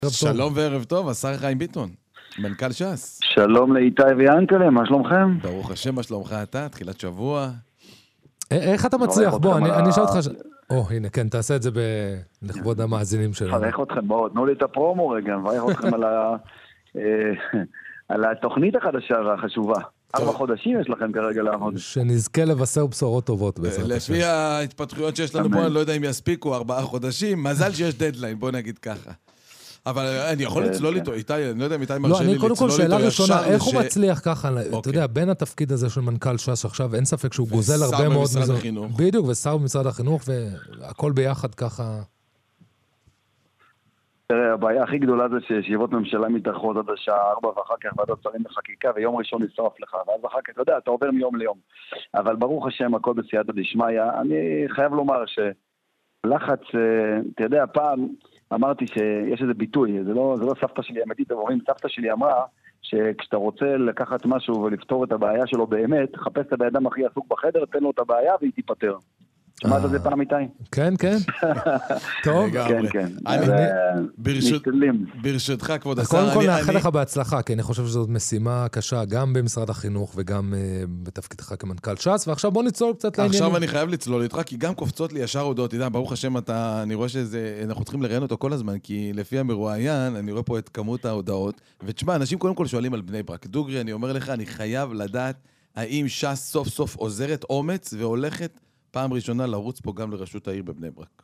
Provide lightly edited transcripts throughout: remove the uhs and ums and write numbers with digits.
שלום וערב טוב, השר חיים ביטון, מנכ"ל ש"ס. שלום לאיתי ויאנקל'ה, מה שלומכם? ברוך השם, מה שלומך אתה? תחילת שבוע. איך אתה מצליח? בוא, אני אשאל אותך... הנה, כן, תעשה את זה לכבוד המאזינים שלנו. מברך אתכם, בואו, תנו לי את הפרומו רגע, מברך אתכם על התוכנית החדשה והחשובה. 4 חודשים יש לכם כרגע לעמוד. שנזכה לבשר בשורות טובות. לפי ההתפתחויות שיש לנו פה, אני לא יודע אם יספיקו 4 חודשים, מזל שיש דדליין, בוא נגיד ככה. אבל אני יכול לצלול איתו, איתי, אני לא יודע אם איתי מרשה לי לצלול איתו. קודם כל, שאלה ראשונה, איך הוא מצליח ככה, אתה יודע, בין התפקיד הזה של מנכ"ל ש"ס, עכשיו אין ספק שהוא גוזל הרבה מאוד ושר במשרד החינוך. בדיוק, ושר במשרד החינוך, והכל ביחד ככה. תראה, הבעיה הכי גדולה זה שישיבות ממשלה מתארכות עד השעה 4 ואחר כך ועדות שרים בחקיקה, ויום ראשון נשרף לך, ואז אחר כך, אתה יודע, אתה עובר מיום ליום. אבל ברוך השם, הכל בסייעתא דשמיא. אני חייב לומר שלחץ, אתה יודע, פעם אמרתי שיש איזה ביטוי, זה לא סבתא שלי אמיתית, אבל סבתא שלי אמרה שכשאתה רוצה לקחת משהו ולפתור את הבעיה שלו באמת, חפש את האדם הכי עסוק בחדר, תן לו את הבעיה והיא תיפטר. שמעת את זה פעם איתי? כן, כן. טוב. כן, כן. ברשותך, כבוד השר. קודם כל נאחל לך בהצלחה, כי אני חושב שזאת משימה קשה, גם במשרד החינוך וגם בתפקידך כמנכ"ל ש"ס, ועכשיו בוא נצלול קצת לעניינים. עכשיו אני חייב לצלול איתך, כי גם קופצות לי ישר הודעות, ברוך השם, אני רואה שאנחנו צריכים לראיין אותו כל הזמן, כי לפי המרואיין, אני רואה פה את כמות ההודעות, ותשמע, אנשים קודם כל שואלים על בני ברק. דוגרי, אני אומר לך, אני חייב לדעת האם ש"ס סוף סוף עוזרת אומץ והולכת פעם ראשונה לרוץ פה גם לרשות העיר בבני ברק.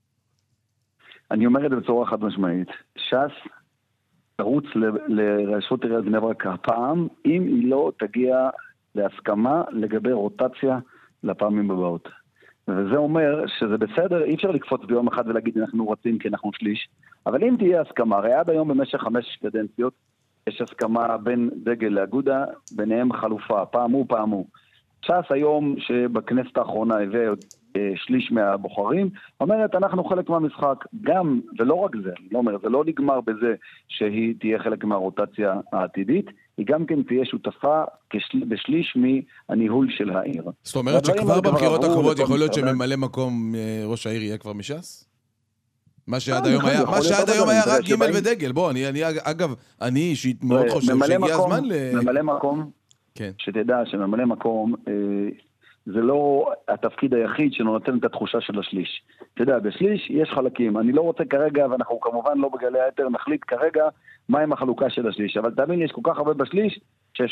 אני אומר את זה בצורה חד משמעית. ש"ס תרוץ לרשות העיר בבני ברק הפעם, אם היא לא תגיע להסכמה לגבי רוטציה לפעמים הבאות. וזה אומר שזה בסדר, אי אפשר לקפוץ ביום אחד ולהגיד אנחנו רוצים כי אנחנו שליש, אבל אם תהיה הסכמה, הרי עד היום במשך 5 קדנציות, יש הסכמה בין דגל לאגודה, ביניהם חלופה, פעם הוא. ש"ס היום שבכנסת האחרונה הביא שליש מהבוחרים, אומרת אנחנו חלק מהמשחק, גם, ולא רק זה, אני לא אומר, זה לא נגמר בזה שהיא תהיה חלק מהרוטציה העתידית, היא גם כן תהיה שותפה בשליש מהניהול של העיר. זאת אומרת שכבר בבחירות הקרובות יכול להיות שממלא מקום ראש העיר יהיה כבר מש"ס? מה שעד היום היה רק ג' ודגל, בוא, אגב, אני אישית מאוד חושב שהגיע הזמן ממלא מקום, שתדע שממלא מקום זה לא התפקיד היחיד שנותן את התחושה של השליש. אתה יודע, בשליש יש חלקים. אני לא רוצה כרגע, ואנחנו כמובן לא בגלי היתר, נחליט כרגע מהם החלוקה של השליש. אבל תאמין, יש כל כך הרבה בשליש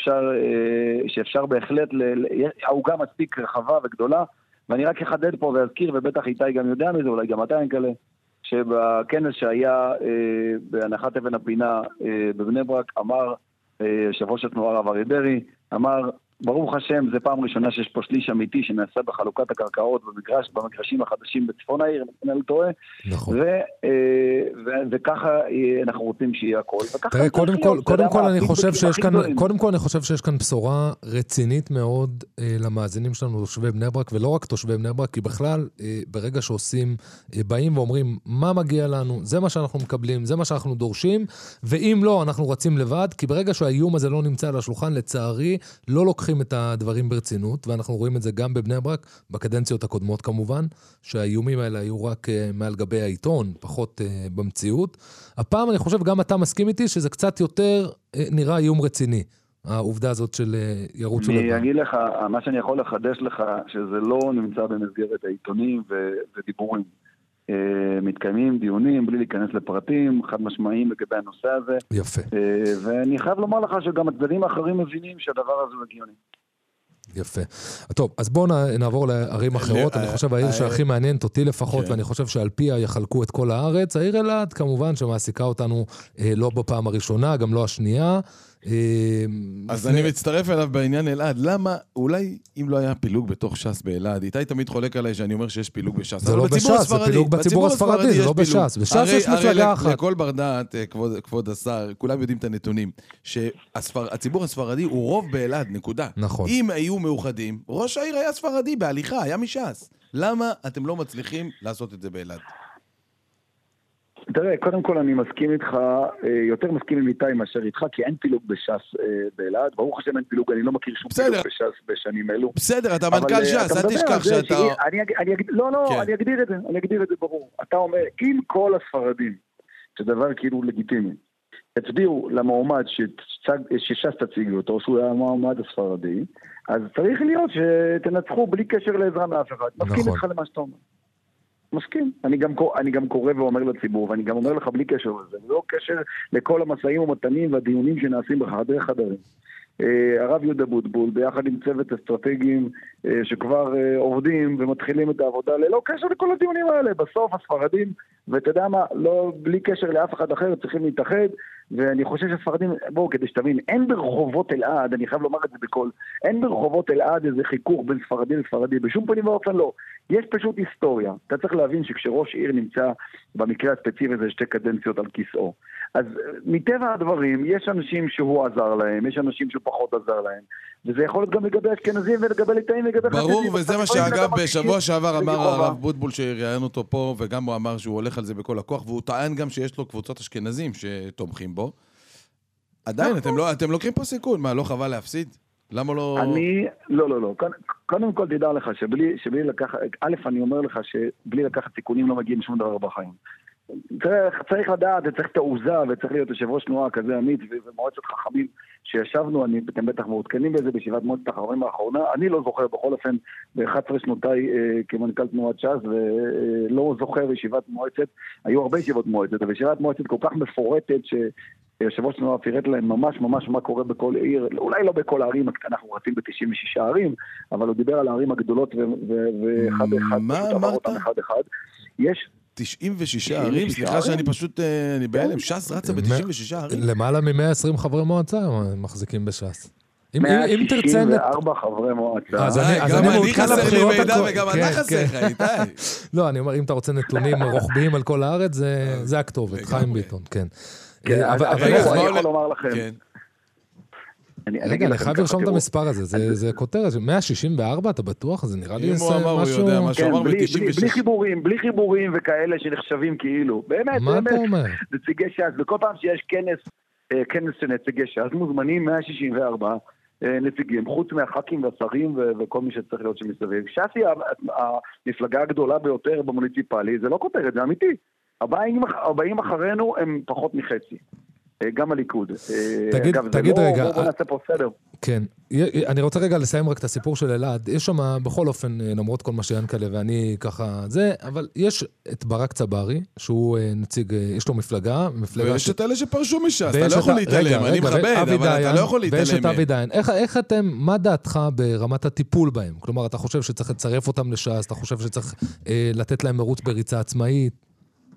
שאפשר בהחלט, העוגה מספיק רחבה וגדולה, ואני רק אחדד פה ואזכיר, ובטח איתי גם יודע מזה, אולי גם אתה אין כאלה, שבכנס שהיה בהנחת אבן הפינה בבני ברק, אמר יושב ראש התנועה הרב אריה דרעי, אמר, ברוך השם, זה פעם ראשונה שיש פה שליש אמיתי שנעשה בחלוקת הקרקעות במגרשים החדשים בצפון העיר, אני לא טועה. נכון. וככה אנחנו רוצים שיהיה הכל. תראה, קודם כל אני חושב שיש כאן בשורה רצינית מאוד למאזינים שלנו, תושבי בני ברק, ולא רק תושבי בני ברק, כי בכלל, ברגע שעושים, באים ואומרים, מה מגיע לנו, זה מה שאנחנו מקבלים, זה מה שאנחנו דורשים, ואם לא, אנחנו רצים לבד, כי ברגע שהאיום הזה לא נמצא על השולחן, לצערי, לא לוקחים את הדברים ברצינות, ואנחנו רואים את זה גם בבני ברק, בקדנציות הקודמות כמובן, שהאיומים האלה היו רק מעל גבי העיתון, פחות במציאות. הפעם אני חושב, גם אתה מסכים איתי, שזה קצת יותר נראה איום רציני, העובדה הזאת של ירוץ ולבן. אני אגיד לך, מה שאני יכול לחדש לך, שזה לא נמצא במסגרת העיתונים ודיבורים. מתקיימים דיונים בלי להיכנס לפרטים, חד משמעיים לגבי הנושא הזה. יפה. ואני חייב לומר לך שגם הצדדים האחרים מבינים שהדבר הזה הוא הגיוני. יפה. טוב, אז בואו נעבור לערים אחרות. אני חושב העיר שהכי מעניינת אותי לפחות, ואני חושב שעל פיה יחלקו את כל הארץ. העיר אלעד, כמובן, שמעסיקה אותנו לא בפעם הראשונה, גם לא השנייה. אז אני מצטרף אליו בעניין אלעד. למה, אולי אם לא היה פילוג בתוך ש"ס באלעד, איתי תמיד חולק עליי שאני אומר שיש פילוג בש"ס. זה לא בש"ס, זה פילוג בציבור הספרדי, זה לא בש"ס. בש"ס יש מפלגה אחת. הרי לכל בר דעת, כבוד השר, כולם יודעים את הנתונים, שהציבור הספרדי הוא רוב באלעד, נקודה. נכון. אם היו מאוחדים, ראש העיר היה ספרדי בהליכה, היה מש"ס. למה אתם לא מצליחים לעשות את זה באלעד? תראה, קודם כל אני מסכים איתך, יותר מסכים עם איתי מאשר איתך, כי אין פילוג בש"ס באלעד, ברוך השם אין פילוג, אני לא מכיר שום פילוג בש"ס בשנים אלו. בסדר, אתה מנכ"ל ש"ס, אל תשכח שאתה... אני אגדיר את זה ברור. אתה אומר, אם כל הספרדים שדבר כאילו לגיטימי, הצביעו למועמד שש"ס תציג אותו, שהוא היה המועמד הספרדי, אז צריך להיות שתנצחו בלי קשר לעזרה מאף אחד. מסכים איתך למה שאתה אומר. מסכים. אני גם קורא ואומר לציבור, ואני גם אומר לך בלי קשר לזה, לא קשר לכל המסעים ומתנים והדיונים שנעשים בחדרי חדרים. הרב יהודה בוטבול, ביחד עם צוות אסטרטגיים שכבר עובדים ומתחילים את העבודה, ללא קשר לכל הדיונים האלה. בסוף הספרדים, ואתה יודע מה, לא, בלי קשר לאף אחד אחר, צריכים להתאחד, ואני חושב שהספרדים, בואו, כדי שתבין, אין ברחובות אלעד, אני חייב לומר את זה בכל, אין ברחובות אלעד איזה חיכוך בין ספרדי לספרדי, בשום פנים ואופן לא. יש פשוט היסטוריה. אתה צריך להבין שכשראש עיר נמצא במקרה הספציפי הזה 2 קדנציות על כיסאו. אז מטבע הדברים, יש אנשים שהוא עזר להם, יש אנשים שהוא פחות עזר להם, וזה יכול להיות גם לגבי אשכנזים ולגבי ליטאים ולגבי חסידים. ברור, וזה מה שאגב בשבוע שעבר אמר הרב בוטבול שראיין אותו פה, וגם הוא אמר שהוא הולך על זה בכל הכוח, והוא טען גם שיש לו קבוצות אשכנזים שתומכים בו. עדיין, אתם לוקחים פה סיכון, מה, לא חבל להפסיד? למה לא... לא. קודם כל תדע לך שבלי לקחת, א', אני אומר לך שבלי לקחת סיכונים לא מגיעים שום דבר בחיים. צריך לדעת, צריך תעוזה, וצריך להיות יושב ראש תנועה כזה אמיץ, ומועצת חכמים שישבנו, אתם בטח מעודכנים בזה בישיבת מועצת החכמים האחרונה, אני לא זוכר בכל אופן ב-11 שנותיי כמנכ"ל תנועת ש"ס, ולא זוכר ישיבת מועצת, היו הרבה ישיבות מועצת, אבל ישיבת מועצת כל כך מפורטת שיושב ראש תנועה פירט להם ממש מה קורה בכל עיר, אולי לא בכל הערים, אנחנו רצים ב-96 ערים, אבל הוא דיבר על הערים הגדולות ואחד אחד, יש 96 ערים? סליחה שאני פשוט, אני בהלם, ש"ס רצה ב-96 ערים? למעלה מ-120 חברי מועצה מחזיקים בש"ס. 164 חברי מועצה. גם אני חסר לי מידע וגם אתה חסר לך, איתי. לא, אני אומר, אם אתה רוצה נתונים רוחביים על כל הארץ, זה הכתובת, חיים ביטון, כן. אבל אני יכול לומר לכם. רגע, אני חייב לרשום את המספר הזה, זה כותרת, 164, אתה בטוח? זה נראה לי משהו... אם הוא אמר, הוא יודע מה שהוא אמר ב-96. בלי חיבורים וכאלה שנחשבים כאילו. באמת, מה אתה אומר? נציגי ש"ס, וכל פעם שיש כנס של נציגי ש"ס, מוזמנים 164 נציגים, חוץ מהח"כים והשרים וכל מי שצריך להיות שמסביב. ש"ס היא המפלגה הגדולה ביותר במוניציפלי, זה לא כותרת, זה אמיתי. הבאים אחרינו הם פחות מחצי. גם הליכוד. תגיד רגע. בוא נעשה פה סדר. כן. אני רוצה רגע לסיים רק את הסיפור של אלעד. יש שם בכל אופן, למרות כל מה שיענקלה ואני ככה זה, אבל יש את ברק צברי, שהוא נציג, יש לו מפלגה. ויש את אלה שפרשו מש"ס, אתה לא יכול להתעלם, אני מכבד, אבל אתה לא יכול להתעלם. ויש את אבי דיין. איך אתם, מה דעתך ברמת הטיפול בהם? כלומר, אתה חושב שצריך לצרף אותם לש"ס, אתה חושב שצריך לתת להם מרוץ בריצה עצמאית?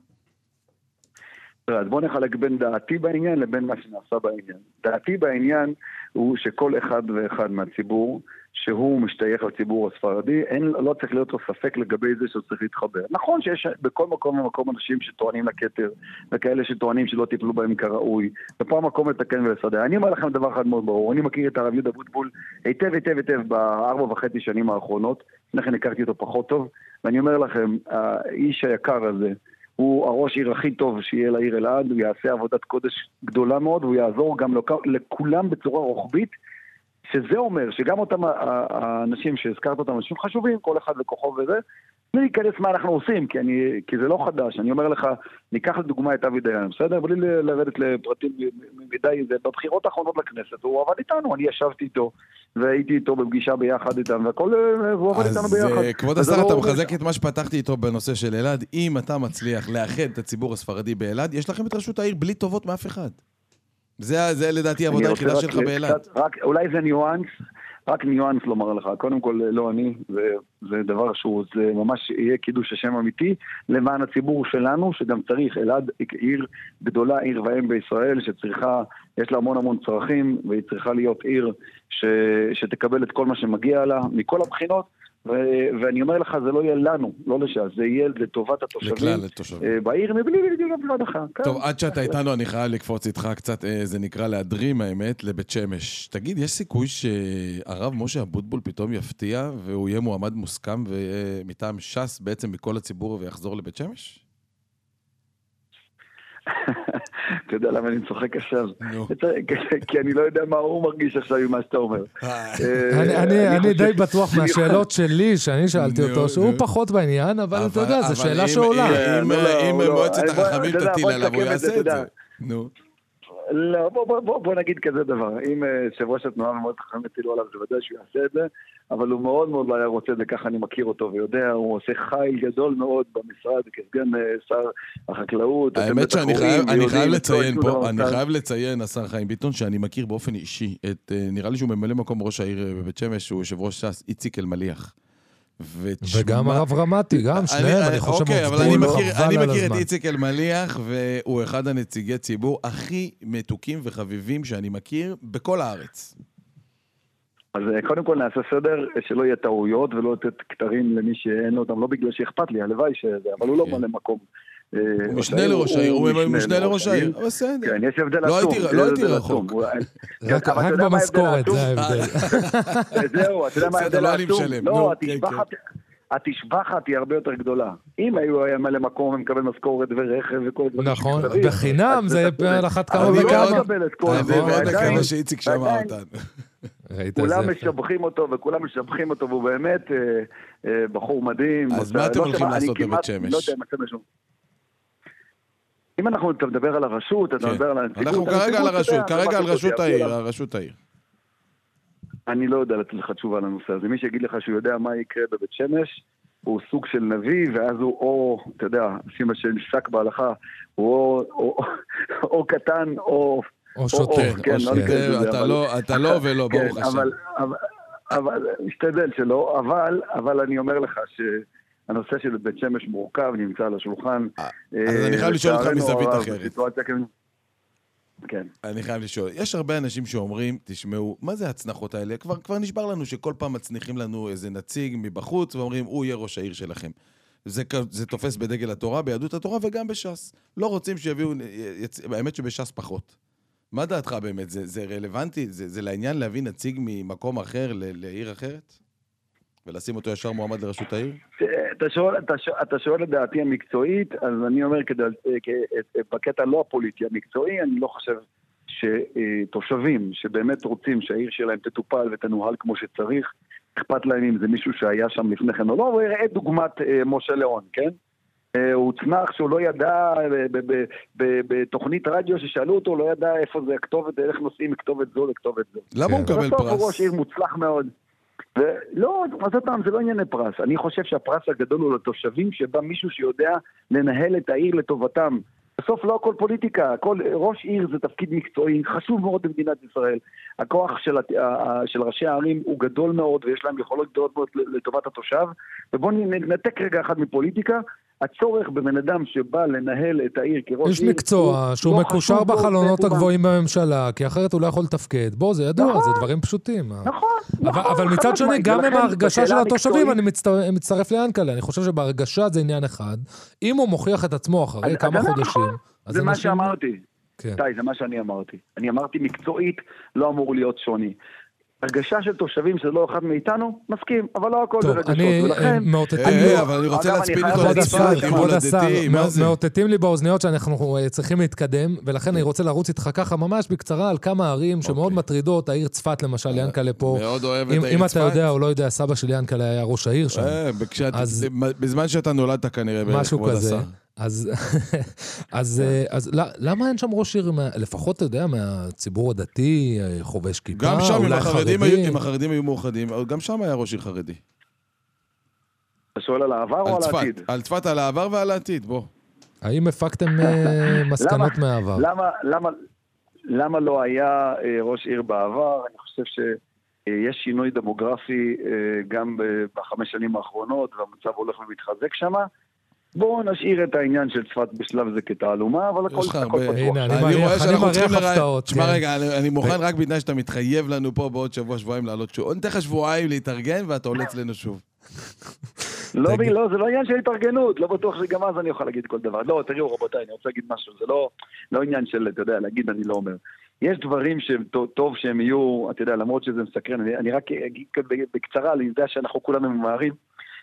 אז בוא נחלק בין דעתי בעניין לבין מה שנעשה בעניין. דעתי בעניין הוא שכל אחד ואחד מהציבור, שהוא משתייך לציבור הספרדי, לא צריך להיות לו ספק לגבי זה שהוא צריך להתחבר. נכון שיש בכל מקום ומקום אנשים שטוענים לכתר, וכאלה שטוענים שלא טיפלו בהם כראוי, ופה מקום לתקן ולסדר. אני אומר לכם דבר אחד מאוד ברור, אני מכיר את הרב יהודה בוטבול היטב ב4.5 שנים האחרונות, לכן הכרתי אותו פחות טוב, ואני אומר לכם, האיש היקר הזה, הוא הראש עיר הכי טוב שיהיה לעיר אלעד, הוא יעשה עבודת קודש גדולה מאוד, והוא יעזור גם לכולם בצורה רוחבית, שזה אומר שגם אותם האנשים שהזכרת אותם, אנשים חשובים, כל אחד לכוחו וזה, בלי להיכנס מה אנחנו עושים, כי זה לא חדש. אני אומר לך, ניקח לדוגמה את אבי דיין, בסדר? בלי לרדת לפרטים מדי, בבחירות האחרונות לכנסת, הוא עבד איתנו, אני ישבתי איתו, והייתי איתו בפגישה ביחד איתם, והוא עבד איתנו ביחד. אז כבוד השר, אתה מחזק את מה שפתחתי איתו בנושא של אלעד, אם אתה מצליח לאחד את הציבור הספרדי באלעד, יש לכם את רשות העיר בלי טובות מאף אחד. זה לדעתי העבודה היחידה שלך באלעד. אולי זה ניואנס, רק ניואנס לומר לך. קודם כל, לא אני, זה דבר שהוא, זה ממש יהיה קידוש השם אמיתי, למען הציבור שלנו, שגם צריך, אלעד עיר גדולה, עיר ואם בישראל, שצריכה, יש לה המון צרכים, והיא צריכה להיות עיר שתקבל את כל מה שמגיע לה, מכל הבחינות, ואני אומר לך, זה לא יהיה לנו, לא לש"ס, זה יהיה לטובת התושבים בעיר, מבלי לבד אחר. טוב, עד שאתה איתנו, אני חייב לקפוץ איתך קצת, זה נקרא להדרים האמת, לבית שמש. תגיד, יש סיכוי שהרב משה אבוטבול פתאום יפתיע, והוא יהיה מועמד מוסכם ומטעם ש"ס בעצם מכל הציבור ויחזור לבית שמש? אתה יודע למה אני צוחק עכשיו? כי אני לא יודע מה הוא מרגיש עכשיו עם מה שאתה אומר. אני די בטוח מהשאלות שלי, שאני שאלתי אותו, שהוא פחות בעניין, אבל אתה יודע, זו שאלה שעולה. אם מועצת החכמים תטיל עליו, הוא יעשה את זה. נו. לא, בוא נגיד כזה דבר, אם יושב ראש התנועה ומועצת החכמים יטילו עליו, זה ודאי שהוא יעשה את זה, אבל הוא מאוד מאוד לא היה רוצה את זה, ככה אני מכיר אותו ויודע, הוא עושה חיל גדול מאוד במשרד, כסגן שר החקלאות. האמת שאני חייב לציין, השר חיים ביטון, שאני מכיר באופן אישי, נראה לי שהוא ממלא מקום ראש העיר בבית שמש, שהוא יושב ראש ש"ס, איציק אלמליח. וגם הרב רמתי, גם שניהם, אני חושב אוקיי, אבל אני מכיר את איציק אלמליח, והוא אחד הנציגי ציבור הכי מתוקים וחביבים שאני מכיר בכל הארץ. אז קודם כל נעשה סדר, שלא יהיה טעויות ולא לתת כתרים למי שאין אותם, לא בגלל שאכפת לי, הלוואי שזה, אבל הוא לא מלא מקום. הוא משנה לראש העיר, הוא משנה לראש העיר, בסדר. כן, יש הבדל עצום. לא הייתי רחוק. רק במשכורת, זה ההבדל. זהו, אתה יודע מה ההבדל העצום? לא, התשבחת היא הרבה יותר גדולה. אם היה מלא מקום ומקבל משכורת ורכב וכל הדברים. נכון, בחינם זה על אחת כמה וכמה. אני מאוד מקווה שאיציק שמע אותנו. כולם משבחים אותו וכולם משבחים אותו, והוא באמת בחור מדהים. אז מה אתם הולכים לעשות בבית שמש? אם אנחנו נדבר על הרשות, נדבר על הנציגות. אנחנו כרגע על הרשות, כרגע על רשות העיר. אני לא יודע לתת לך תשובה על הנושא הזה. מי שיגיד לך שהוא יודע מה יקרה בבית שמש, הוא סוג של נביא, ואז הוא או, אתה יודע, שימה שנפסק בהלכה, הוא או קטן או שוטר. אתה לא ולא, ברוך השם. אבל משתדל שלא, אבל אני אומר לך שהנושא של בית שמש מורכב, נמצא על השולחן. אז אני חייב לשאול אותך מזווית אחרת. כן. אני חייב לשאול, יש הרבה אנשים שאומרים, תשמעו, מה זה הצנחות האלה? כבר נשבר לנו שכל פעם מצניחים לנו איזה נציג מבחוץ, ואומרים, הוא יהיה ראש העיר שלכם. זה תופס בדגל התורה, ביהדות התורה וגם בש"ס. לא רוצים שיביאו, האמת שבש"ס פחות. מה דעתך באמת? זה רלוונטי? זה לעניין להביא נציג ממקום אחר לעיר אחרת? ולשים אותו ישר מועמד לראשות העיר? אתה שואל את דעתי המקצועית, אז אני אומר, בקטע לא הפוליטי המקצועי, אני לא חושב שתושבים שבאמת רוצים שהעיר שלהם תטופל ותנוהל כמו שצריך, אכפת להם אם זה מישהו שהיה שם לפני כן או לא, וראה דוגמת משה ליאון, כן? הוא צנח שהוא לא ידע, בתוכנית רדיו ששאלו אותו, לא ידע איפה זה הכתובת, איך נוסעים מכתובת זו לכתובת זו. למה הוא מקבל פרס? הוא ראש עיר מוצלח מאוד. ולא, אז אותם, זה לא ענייני פרס. אני חושב שהפרס הגדול הוא לתושבים, שבא מישהו שיודע לנהל את העיר לטובתם. בסוף לא הכל פוליטיקה, ראש עיר זה תפקיד מקצועי, חשוב מאוד במדינת ישראל. הכוח של ראשי הערים הוא גדול מאוד, ויש להם יכולות גדולות מאוד לטובת התושב. ובואו נתק רגע אחד מפוליטיקה, הצורך בבן אדם שבא לנהל את העיר כראש עיר... יש מקצוע שהוא מקושר בחלונות הגבוהים בממשלה, כי אחרת הוא לא יכול לתפקד. בוא, זה ידוע, זה דברים פשוטים. נכון. אבל מצד שני, גם עם ההרגשה של התושבים, אני מצטרף ליענקלה. אני חושב שבהרגשה זה עניין אחד. אם הוא מוכיח את עצמו אחרי כמה חודשים... זה מה שאמרתי. די, זה מה שאני אמרתי. אני אמרתי מקצועית, לא אמור להיות שוני. הרגשה של תושבים שזה לא אחד מאיתנו, מסכים, אבל לא הכל ברגשות. אני מאותתים לי, אבל אני רוצה להצפיל איתו כבוד השר, מאותתים לי באוזניות שאנחנו צריכים להתקדם, ולכן אני רוצה לרוץ איתך ככה ממש בקצרה על כמה ערים שמאוד מטרידות, העיר צפת למשל, יענקלה פה. מאוד אוהבת העיר צפת. אם אתה יודע או לא יודע, סבא של יענקלה היה ראש העיר שם. בזמן שאתה נולדת כנראה, כבוד השר. אז למה אין שם ראש עיר, לפחות אתה יודע, מהציבור הדתי, חובש כיפה, גם שם, אם החרדים היו מאוחדים, גם שם היה ראש עיר חרדי. אתה שואל על העבר או על העתיד? על צפת, על העבר ועל העתיד, בוא. האם הפקתם מסקנות מהעבר? למה לא היה ראש עיר בעבר? אני חושב שיש שינוי דמוגרפי גם בחמש שנים האחרונות, והמצב הולך ומתחזק שם. בואו נשאיר את העניין של צפת בשלב זה כתעלומה, אבל הכל פתוח. הנה, אני מריח הפתעות. תשמע רגע, אני מוכן רק בתנאי שאתה מתחייב לנו פה בעוד שבועיים לעלות שוב. נתן לך שבועיים להתארגן ואתה עולה אצלנו שוב. לא, זה לא עניין של התארגנות, לא בטוח שגם אז אני אוכל להגיד כל דבר. לא, תראו רבותיי, אני רוצה להגיד משהו, זה לא עניין של, אתה יודע, להגיד אני לא אומר. יש דברים שטוב שהם יהיו, אתה יודע, למרות שזה מסקרן, אני רק אגיד בקצרה, אני יודע שאנחנו כולנו ממהרים,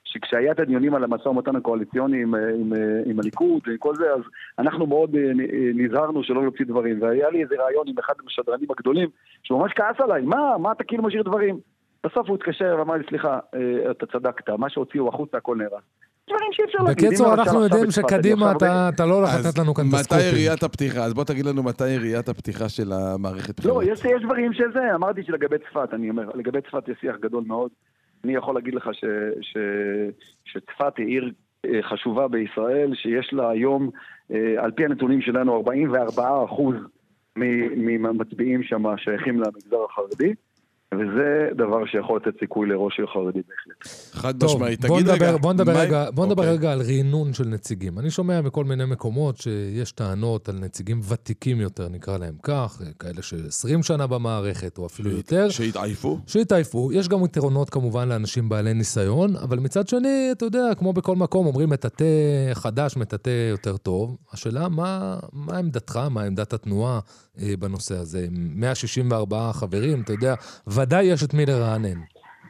שכשהיה את הדיונים על המשא ומתן הקואליציוני עם הליכוד ועם כל זה, אז אנחנו מאוד נזהרנו שלא להוציא דברים, והיה לי איזה רעיון עם אחד המשדרנים הגדולים, שממש כעס עליי, מה אתה כאילו משאיר דברים? בסוף הוא התקשר ואמר לי, סליחה, אתה צדקת, מה שהוציאו החוצה הכל נראה. דברים שאפשר להגיד. בקיצור, אנחנו יודעים שקדימה אתה לא הולך לתת לנו כאן את הסקופים. מתי יריית הפתיחה? אז בוא תגיד לנו מתי יריית הפתיחה של המערכת לא, בחירות. יש דברים שזה, אמרתי שלגבי צפת, אני אומר, לגבי צפת יש שיח גדול מאוד. אני יכול להגיד לך שצפת היא עיר חשובה בישראל, שיש לה היום, על פי הנתונים שלנו, 44% מהמצביעים שם שייכים למגזר החרדי, וזה דבר שיכול לתת סיכוי לראש עיר חרדי בהחלט. חד משמעית. בוא נדבר רגע על רענון של נציגים. אני שומע מכל מיני מקומות שיש טענות על נציגים ותיקים יותר, נקרא להם כך, כאלה ש20 שנה במערכת או אפילו יותר. שהתעייפו. יש גם יתרונות כמובן לאנשים בעלי ניסיון, אבל מצד שני, אתה יודע, כמו בכל מקום, אומרים מטאטא חדש, מטאטא יותר טוב. השאלה, מה עמדתך, מה עמדת התנועה בנושא הזה? 164 חברים, אתה יודע, ודאי יש את מי לרענן.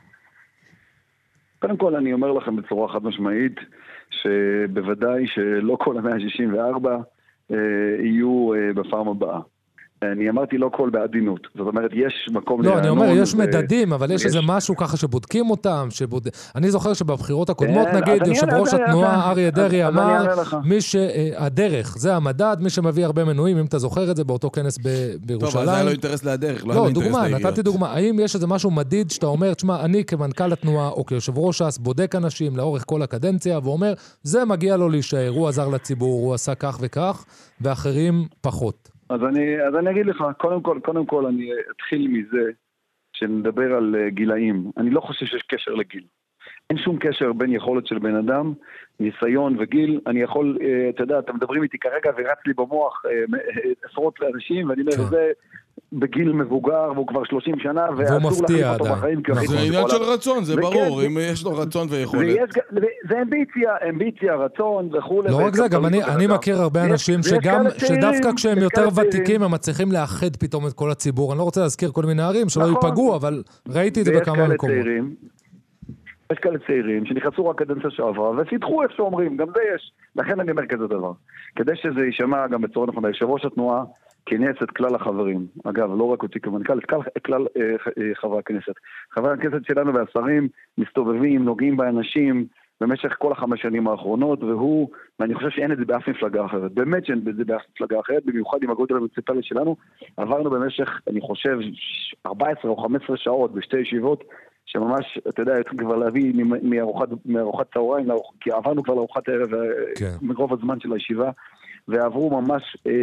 קודם כל אני אומר לכם בצורה חד משמעית, שבוודאי שלא כל ה-164 יהיו בפעם הבאה. אני אמרתי לא כל בעדינות, זאת אומרת יש מקום לא, אני אומר, יש מדדים, אבל יש איזה משהו ככה שבודקים אותם, אני זוכר שבבחירות הקודמות, נגיד, יושב ראש התנועה אריה דרעי אמר, הדרך, זה המדד, מי שמביא הרבה מנויים, אם אתה זוכר את זה באותו כנס בירושלים. טוב, אז היה לו אינטרס להדרך, לא היה לו לא, אינטרס לעיריות. נתתי דוגמה, האם יש איזה משהו מדיד שאתה אומר, תשמע, אני כמנכ"ל התנועה, או כיושב ראש ש"ס, בודק אנשים לאורך כל הקדנציה, ואומר, זה מגיע לו להישאר, הוא עזר לציבור, הוא עשה כך וכך, ואחרים פחות. אז אני אגיד לך, קודם כל אני אתחיל מזה שנדבר על גילאים. אני לא חושב שיש קשר לגיל. אין שום קשר בין יכולת של בן אדם, ניסיון וגיל. אני יכול, אתה יודע, אתם מדברים איתי כרגע ורץ לי במוח עשרות לאנשים, ואני אומר, זה בגיל מבוגר, והוא כבר 30 שנה, ואסור להחליף אותו בחיים. זה עניין של רצון, זה ברור, אם יש לו רצון ויכולת. זה אמביציה, רצון וכו'. לא רק זה, גם אני מכיר הרבה אנשים שדווקא כשהם יותר ותיקים, הם מצליחים לאחד פתאום את כל הציבור. אני לא רוצה להזכיר כל מיני ערים שלא ייפגעו, אבל ראיתי את זה בכמה מקומות. יש כאלה צעירים שנכנסו רק קדנציה שעברה, וסידחו איך שאומרים, גם זה יש. לכן אני אומר כזה דבר. כדי שזה יישמע גם בצורה נכונה, יושב ראש התנועה כינס את כלל החברים. אגב, לא רק אותי כמנכ"ל, את כלל חברי הכנסת. חברי הכנסת שלנו והשרים מסתובבים, נוגעים באנשים במשך כל 5 שנים האחרונות, ואני חושב שאין את זה באף מפלגה אחרת. באמת שאין את זה באף מפלגה אחרת, במיוחד עם הגודל המוניציפלי שלנו. עברנו במשך, אני חושב, 14 או 15 שעות בשתי ישיבות, שממש, אתה יודע, צריכים כבר להביא מארוחת צהריים, כי עברנו כבר לארוחת הערב מרוב הזמן של הישיבה, ועברו ממש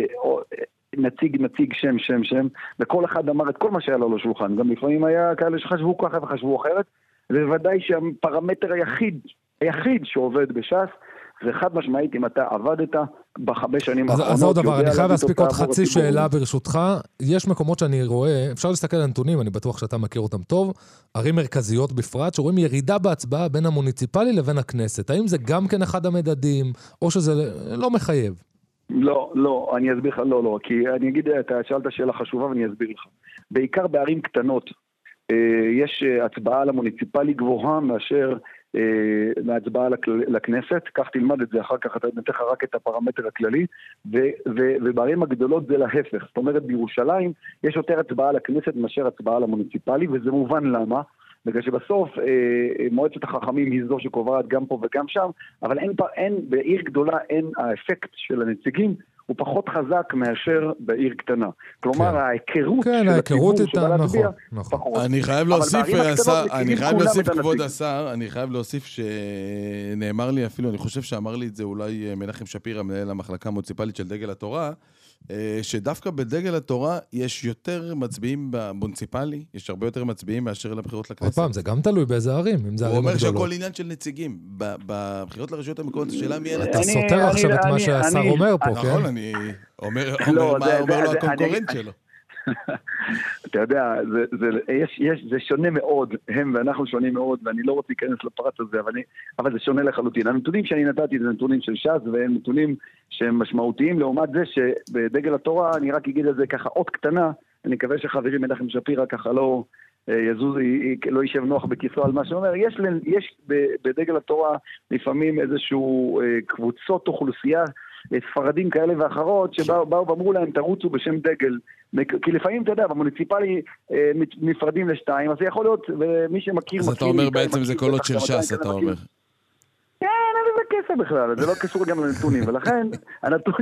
נציג שם, וכל אחד אמר את כל מה שהיה לו לשולחן. גם לפעמים היה כאלה שחשבו ככה וחשבו אחרת, ובוודאי שהפרמטר היחיד שעובד בש"ס, זה חד משמעית אם אתה עבדת ב5 שנים האחרונות. אז עוד דבר, אני חייב להספיק עוד חצי שאלה ברשותך. יש מקומות שאני רואה, אפשר להסתכל על הנתונים, אני בטוח שאתה מכיר אותם טוב, ערים מרכזיות בפרט, שרואים ירידה בהצבעה בין המוניציפלי לבין הכנסת. האם זה גם כן אחד המדדים, או שזה לא מחייב? לא, אני אסביר לך, לא, כי אני אגיד, אתה שאלת שאלה חשובה ואני אסביר לך. בעיקר בערים קטנות, יש הצבעה על המוניציפלי גבוהה מאשר להצבעה לכנסת, כך תלמד את זה, אחר כך אתה נתן לך רק את הפרמטר הכללי, ובערים הגדולות זה להפך, זאת אומרת בירושלים יש יותר הצבעה לכנסת מאשר הצבעה למוניציפלי, וזה מובן למה, בגלל שבסוף מועצת החכמים היא זו שקובעת גם פה וגם שם, אבל בעיר גדולה אין האפקט של הנציגים, הוא פחות חזק מאשר בעיר קטנה. כלומר, ההיכרות של הציבור שבא להצביע, פחות. אני חייב להוסיף, כבוד השר, אני חייב להוסיף שנאמר לי אפילו, אני חושב שאמר לי את זה אולי מנחם שפירא, מנהל המחלקה המוניציפלית של דגל התורה, שדווקא בדגל התורה יש יותר מצביעים במוניציפלי, יש הרבה יותר מצביעים מאשר לבחירות לכנסת. עוד פעם, זה גם תלוי באיזה ערים, אם זה ערים הגדולות. הוא אומר שהכל עניין של נציגים. בבחירות לרשויות המקומיות, השאלה מי אין... אתה סותר עכשיו את מה שהשר אומר פה, כן? נכון, אני אומר מה אומר לו הקונקורנט שלו. אתה יודע, זה שונה מאוד, הם ואנחנו שונים מאוד, ואני לא רוצה להיכנס לפרט הזה, אבל זה שונה לחלוטין. הנתונים שאני נתתי זה נתונים של ש"ס, והם נתונים שהם משמעותיים, לעומת זה שבדגל התורה, אני רק אגיד את זה ככה עוד קטנה, אני מקווה שחברים מנחם שפירא ככה לא יזוז, לא יישב נוח בכיסו על מה שאומר. יש בדגל התורה לפעמים איזשהו קבוצות אוכלוסייה, ספרדים כאלה ואחרות, שבאו ואמרו להם, תרוצו בשם דגל. כי לפעמים, אתה יודע, במוניציפלי נפרדים לשתיים, אז זה יכול להיות, ומי שמכיר... אז אתה אומר בעצם זה קולות של ש"ס, אתה אומר. כן, אין לזה כסף בכלל, זה לא קשור גם לנתונים, ולכן הנתון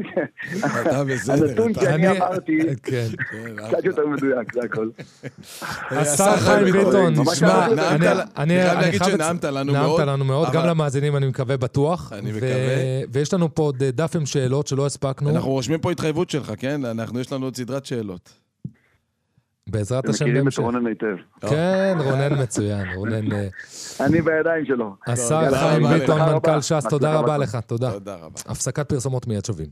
שאני אמרתי, קצת יותר מדויק, זה הכל. השר חיים ביטון, נשמע, אני חייב להגיד שנעמת לנו מאוד. נעמת לנו מאוד, גם למאזינים אני מקווה בטוח. אני מקווה. ויש לנו פה עוד דף עם שאלות שלא הספקנו. אנחנו רושמים פה התחייבות שלך, כן? יש לנו עוד סדרת שאלות. בעזרת השם מכירים את רונן היטב. כן, רונן מצוין, רונן... אני בידיים שלו. השר חיים ביטון, מנכ"ל ש"ס, תודה רבה לך, תודה. תודה רבה. הפסקת פרסומות מיד שווים.